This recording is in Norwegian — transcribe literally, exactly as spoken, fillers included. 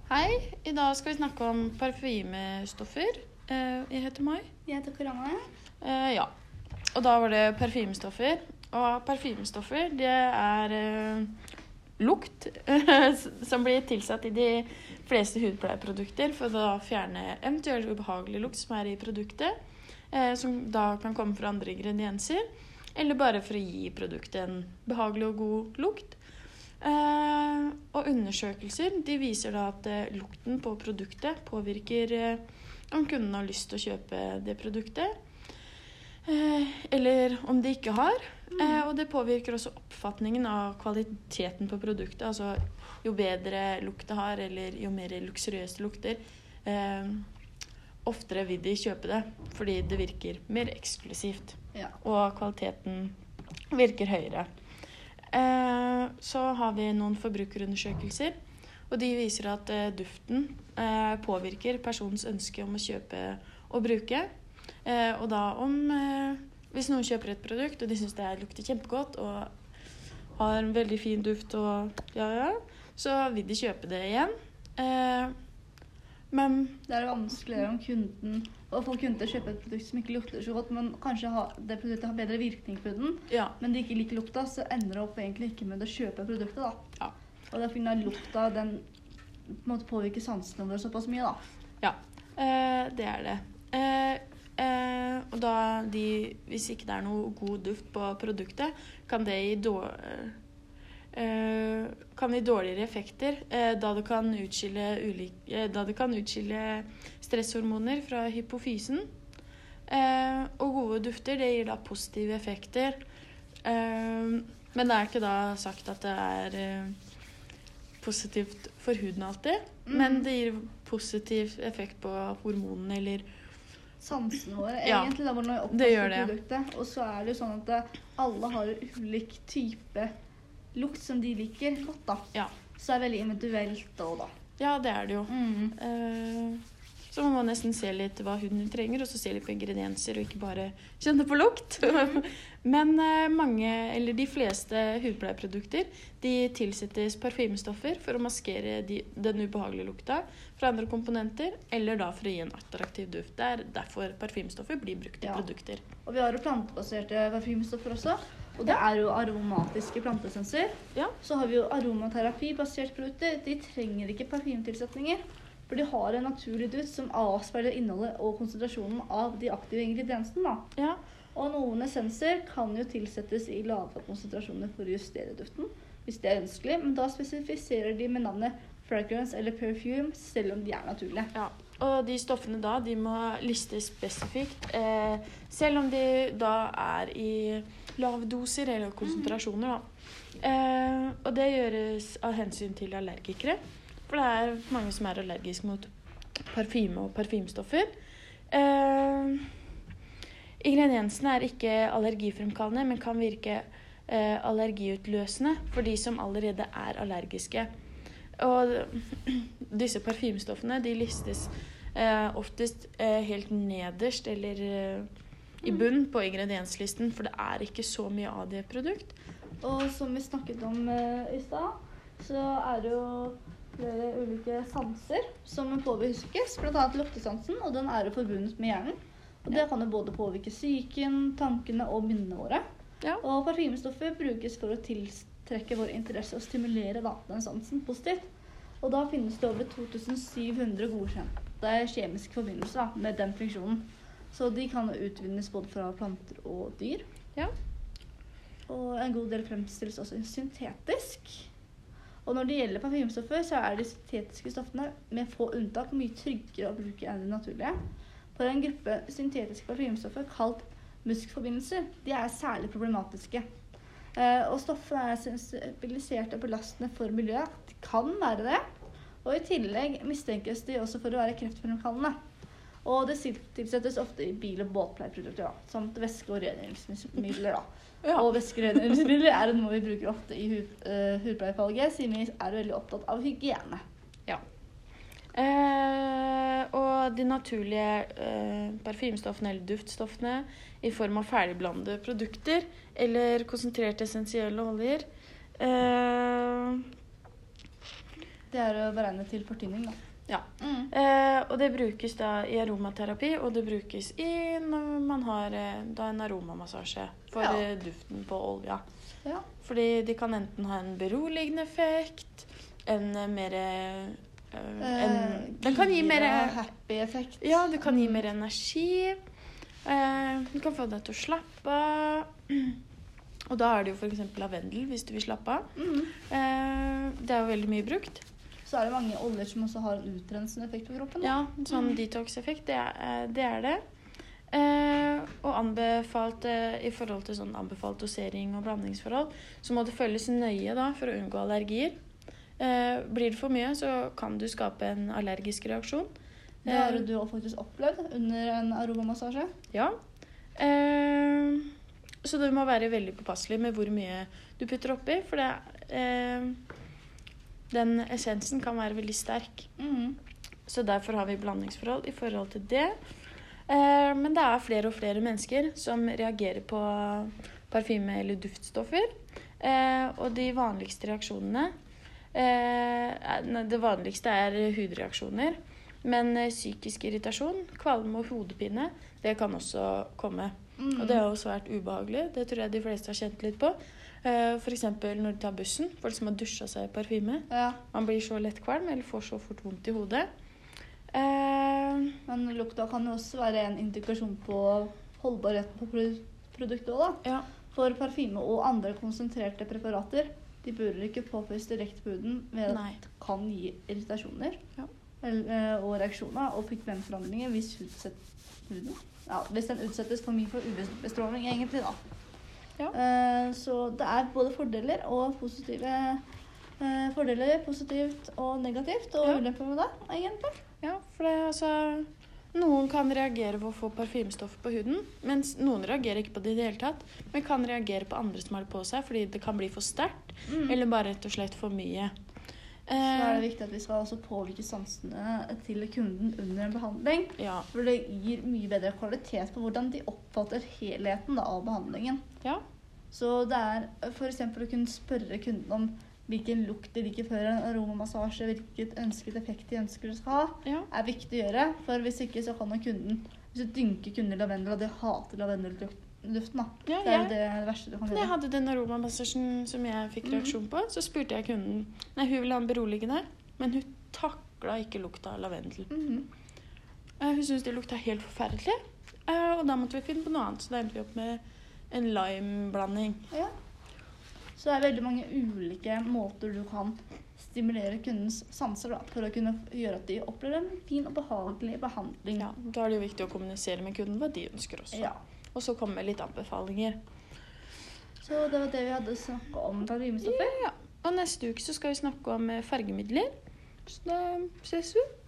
Hei, i dag skal vi snakke om parfymestoffer. Eh, Jeg heter Mai. Jeg heter Karane. Eh, Ja, og da var det parfymestoffer. Og parfymestoffer, det er eh, lukt som blir tilsatt i de fleste hudpleieprodukter for å fjerne eventuelt ubehagelig lukt som er i produktet, eh, som da kan komme fra andre ingredienser, eller bare for å gi produktet en behagelig og god lukt. Eh, og undersøkelser de viser da at eh, lukten på produktet påvirker eh, om kunden har lyst til å kjøpe det produktet, eh, eller om de ikke har. Eh, og det påvirker også oppfatningen av kvaliteten på produktet. Altså jo bedre lukt det har, eller jo mer luksuriøst det lukter, eh, oftere vil de kjøpe det, fordi det virker mer eksklusivt, Ja. og kvaliteten virker høyere. Eh, så har vi noen forbrukerundersøkelser, og de viser at eh, duften eh, påvirker personens ønske om å kjøpe og bruke. Eh, og da om, eh, hvis noen kjøper et produkt, og de synes det lukter kjempegodt, og har en veldig fin duft, og ja, ja, så vil de kjøpe det igjen. Eh, men Det er vanskeligere om kunden, å få kunden til å kjøpe et produkt som ikke lukter så godt, men kanskje ha, det produktet har bedre virkning på den, ja, men de ikke liker lukta, så ender det opp egentlig ikke med å kjøpe produktet da. ja, Og det er fordi at lukta, den på en måte påvirker sansene våre såpass mye da. ja, eh, det er det. Eh, eh, og da de, hvis ikke det er noe god duft på produktet, kan det gi dårlig Uh, kan gi dårligere effekter, uh, da, det kan utskille ulike, uh, da det kan utskille stresshormoner fra hypofysen. Uh, og gode dufter, det gir da positive effekter. Uh, men det er ikke da sagt at det er uh, positivt for huden alltid, Mm. men det gir positiv effekt på hormonene eller Sansene våre, Ja, egentlig da, når vi det gjør oppfatter det. produktet. Og så er det jo sånn at det, alle har ulik type lukt som de liker godt da. Ja, Så det er veldig individuelt da da. ja det er det jo. Mm. Eh, Så man må nesten se litt hva huden trenger, og så se litt på ingredienser, og ikke bare kjenne på lukt. Men eh, mange, eller de fleste hudpleieprodukter, de tilsettes parfymestoffer for å maskere de, den ubehagelige lukta fra andre komponenter, eller da for å gi en attraktiv duft. Det er derfor parfymestoffer blir brukt i Ja. produkter. Og vi har jo plantebaserte parfymestoffer også, og det er jo aromatiske plantessenser. Ja, Så har vi jo aromaterapi-baserte produkter. De trenger ikke parfymtilsetninger, for de har en naturlig duft som avspeiler innholdet og konsentrasjonen av de aktive ingrediensene da. ja, Og noen essenser kan jo tilsettes i lave konsentrasjoner for å justere duften, hvis det er ønskelig, men da spesifiserer de med navnet fragrance eller perfume, selv om de er naturlige. ja. Og de stoffene da, de må listes spesifikt, eh, selv om de da er i lave doser eller konsentrasjoner da. Eh, og det gjøres av hensyn til allergikere, for det er mange som er allergiske mot parfyme og parfymestoffer. Eh, ingrediensene er ikke allergifremkallende, men kan virke eh, allergiutløsende for de som allerede er allergiske. Og disse parfymestoffene, de listes eh, oftest eh, helt nederst eller eh, i bunn på ingredienslisten, for det er ikke så mye av det produkt. Og som vi snakket om eh, i stad, så er det jo flere ulike sanser som påvirkes, blant annet luktesansen, og den er jo forbundet med hjernen. Og det kan jo både påvirke psyken, tankene og minnene våre. Ja, Og parfymestoffer brukes for å tiltrekke vår interesse og stimulere da, den sansen positivt. Og da finnes det over to tusen syv hundre godkjente kjemiske forbindelser da, med den funksjonen. Så de kan utvinnes både fra planter og dyr. ja, Og en god del fremstilles også syntetisk. Og når det gjelder parfymestoffer, så er de syntetiske stoffene med få unntak mye tryggere å bruke enn de naturlige. For en gruppe syntetiske parfymestoffer kalt muskforbindelser, de er særlig problematiske. Eh, og stoffene er sensibilisert og belastende for miljøet. De kan være det. Og i tillegg mistenkes de også for å være kreftfremkallende. Og det tilsettes ofte i bil- og båtpleieprodukter, da, samt væske- og rengjøringsmidler. da. ja. Og væske- og rengjøringsmidler er noe vi bruker ofte i hud, uh, hudpleiefalget, siden vi er veldig opptatt av hygiene. ja. Eh, og de naturlige eh, parfymestoffene eller duftstoffene i form av ferdigblandede produkter eller konsentrerte essensielle oljer, eh, Det er å beregne til fortynning, da. Ja. Mm. Eh, og det brukes da i aromaterapi, og det brukes i når man har eh, da en aromamassasje for Ja. eh, duften på olja. Ja. Fordi de kan enten ha en beroligende effekt, en eh, mer eh, en, Den kan gi mer happy effekt. Ja, det kan gi Mm. mer energi. Eh, du kan få deg til å slappe av. Og da er det jo for eksempel lavendel, hvis du vil slappe av. Mm. Eh, det er jo veldig mye brukt. Så er det mange oljer som også har en utrensende effekt på kroppen. Da. Ja, sånn Mm. detox-effekt, det, er- det er det. Eh, og anbefalt, eh, i forhold til sånn anbefalt dosering og blandingsforhold, så må det følges nøye da, for å unngå allergier. Eh, blir det for mye, så kan du skape en allergisk reaksjon. Det har Eh, du også faktisk opplevd under en aromamassasje. Ja. Eh, så du må være veldig påpasselig med hvor mye du putter oppi, for det, eh, den essensen kan være veldig sterk. Mm. Så derfor har vi blandingsforhold i forhold til det. Eh, men det er flere og flere mennesker som reagerer på parfyme eller duftstoffer. Eh, og de vanligste reaksjonene eh, nei, Det vanligste er hudreaksjoner. Men eh, psykisk irritasjon, kvalme og hodepine, det kan også komme. Mm. Og det er jo svært ubehagelig. Det tror jeg de fleste har kjent litt på. Eh, for eksempel når de tar bussen. Folk som har dusja seg i parfyme. Ja, Man blir så lett kvalm eller får så fort vondt i hodet. Eh, men lukta kan jo også være en indikasjon på holdbarheten på pro- produktet også, da. ja. For parfyme og andre konsentrerte preparater, de bør ikke påføres direkte på huden ved at Nei. det kan gi irritasjoner Ja. eller, eh, og reaksjoner og pigmentforandringer hvis, utset, huden, ja, hvis den utsettes for mye for U V-bestråling, egentlig, da. Ja. Eh, så det er både fordeler og positive eh, fordeler, positivt og negativt, og Ja. ulemper med det, egentlig. Ja, for det, altså, noen kan reagere på å få parfymestoffer på huden, mens noen reagerer ikke på det i det hele tatt, men kan reagere på andre som har det på seg, fordi det kan bli for sterkt, Mm. eller bare rett og slett for mye. Så er det Eh, viktig at vi skal også påvirke sansene til kunden under en behandling. ja. For det gir mye bedre kvalitet på hvordan de oppfatter helheten da, av behandlingen. Ja. Så det er for eksempel å kunne spørre kunden om hvilken lukt de liker før en aromamassasje, hvilket ønsket effekt de ønsker de skal ha, Ja. er viktig å gjøre. For hvis ikke så kan jo kunden, hvis du dynker kunden i lavendel, og de hater lavendelduften da, Ja, så er jeg- jo det det verste du kan Når jeg gjøre. hadde den aromamassasjen som jeg fikk reaksjon på, så spurte jeg kunden. Nei, hun ville ha en beroligende, men hun takla ikke lukta av lavendel. Mhm. Eh, Hun syntes det lukta helt forferdelig, eh, og da måtte vi finne på noe annet. Så da endte vi opp med en lime-blanding. Ja. Så det er veldig mange ulike måter du kan stimulere kundens sanser da, for å kunne gjøre at de opplever en fin og behagelig behandling. Ja, da er det jo viktig å kommunisere med kunden hva de ønsker også. Ja. Og så komme med litt anbefalinger. Så det var det vi hadde snakket om parfymestoffer. Ja. Og neste uke så skal vi snakke om eh, fargemidler. Så da ses vi.